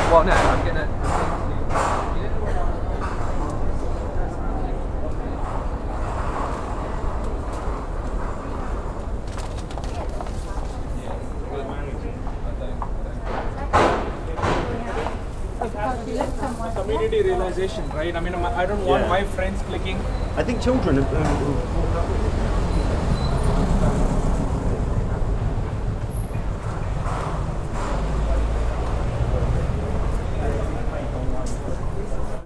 Well, no, I'm gonna. Community realization, right? I mean, I don't want my friends clicking. I think children who